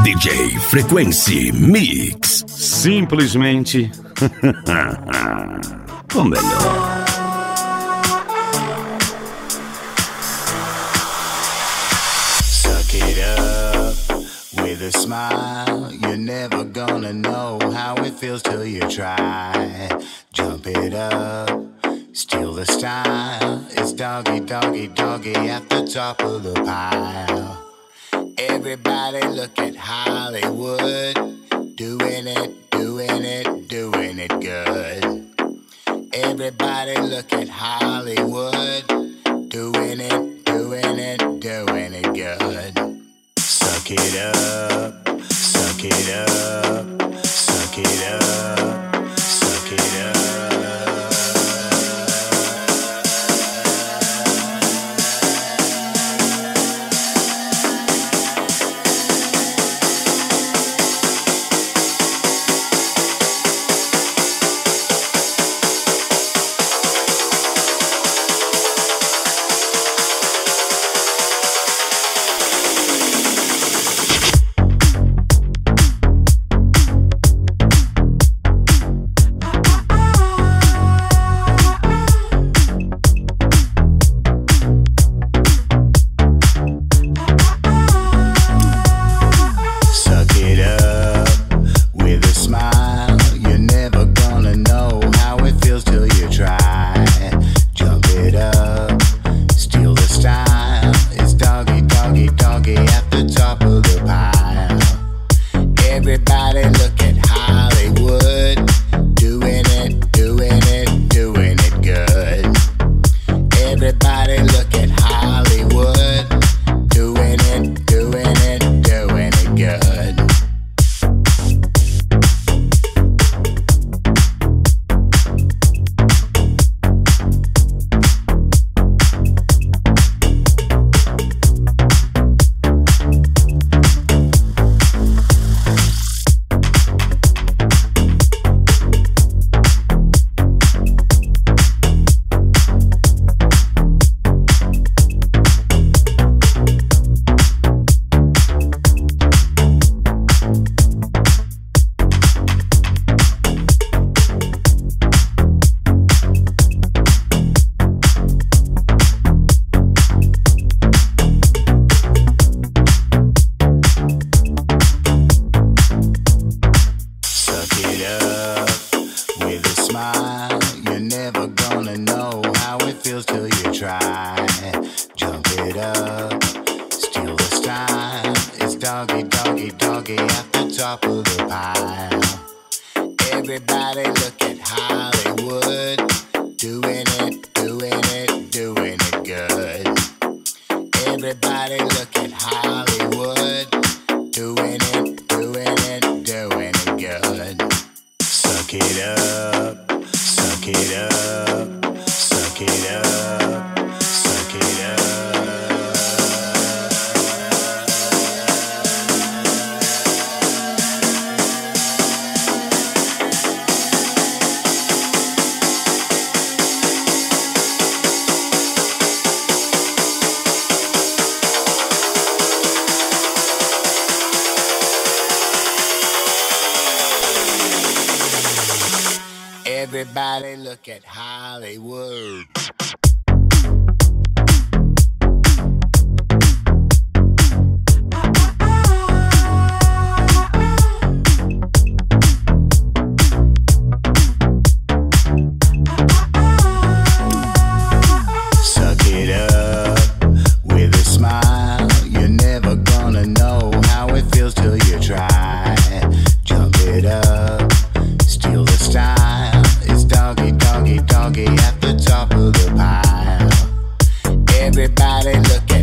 DJ Frequency Mix. Simplesmente o melhor. Suck it up with a smile. You're never gonna know how it feels till you try. Jump it up, steal the style. It's doggy, doggy, doggy at the top of the pile. Everybody look at Hollywood, doing it, doing it, doing it good. Everybody look at Hollywood, doing it, doing it, doing it good. Suck it up, suck it up, suck it up, suck it up. Everybody look at Hollywood, doing it, doing it, doing it good. Everybody look at Hollywood, doing it, doing it, doing it good. Suck it up, suck it up, suck it up, suck it up. Everybody look at Hollywood. Suck it up with a smile. You're never gonna know how it feels till you try. Jump it up, steal the style. Doggy, doggy, doggy at the top of the pile. Everybody look